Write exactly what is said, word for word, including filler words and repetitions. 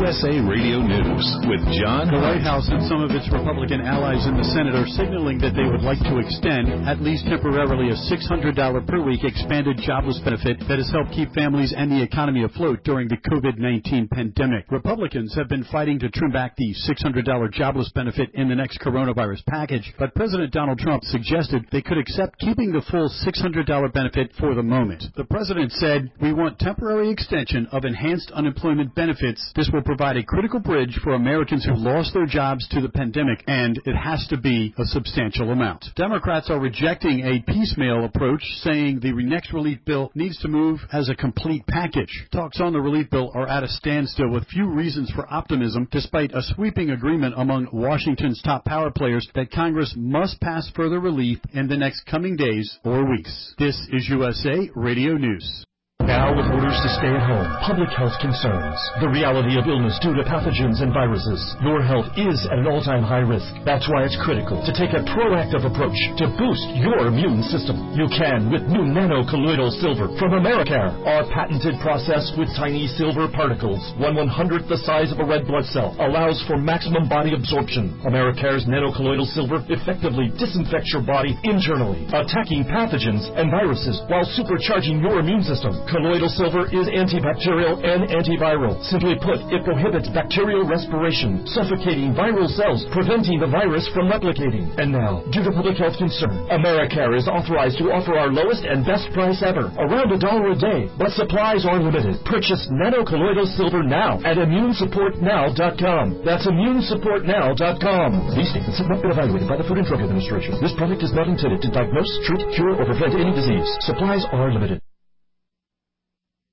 U S A Radio News with John The Hunt. White House and some of its Republican allies in the Senate are signaling that they would like to extend, at least temporarily, a six hundred dollars per week expanded jobless benefit that has helped keep families and the economy afloat during the COVID nineteen pandemic. Republicans have been fighting to trim back the six hundred dollars jobless benefit in the next coronavirus package, but President Donald Trump suggested they could accept keeping the full six hundred dollars benefit for the moment. The president said, "We want temporary extension of enhanced unemployment benefits. This will provide a critical bridge for Americans who lost their jobs to the pandemic, and it has to be a substantial amount." Democrats are rejecting a piecemeal approach, saying the next relief bill needs to move as a complete package. Talks on the relief bill are at a standstill with few reasons for optimism, despite a sweeping agreement among Washington's top power players that Congress must pass further relief in the next coming days or weeks. This is U S A Radio News. Now, with orders to stay at home, public health concerns, the reality of illness due to pathogens and viruses, your health is at an all-time high risk. That's why it's critical to take a proactive approach to boost your immune system. You can with new nano-colloidal silver from Americare. Our patented process with tiny silver particles, one one-hundredth the size of a red blood cell, allows for maximum body absorption. Americare's nano-colloidal silver effectively disinfects your body internally, attacking pathogens and viruses while supercharging your immune system. Colloidal silver is antibacterial and antiviral. Simply put, it prohibits bacterial respiration, suffocating viral cells, preventing the virus from replicating. And now, due to public health concern, Americare is authorized to offer our lowest and best price ever, around a dollar a day. But supplies are limited. Purchase nano-colloidal silver now at immune support now dot com. That's immune support now dot com. These statements have not been evaluated by the Food and Drug Administration. This product is not intended to diagnose, treat, cure, or prevent any disease. Supplies are limited.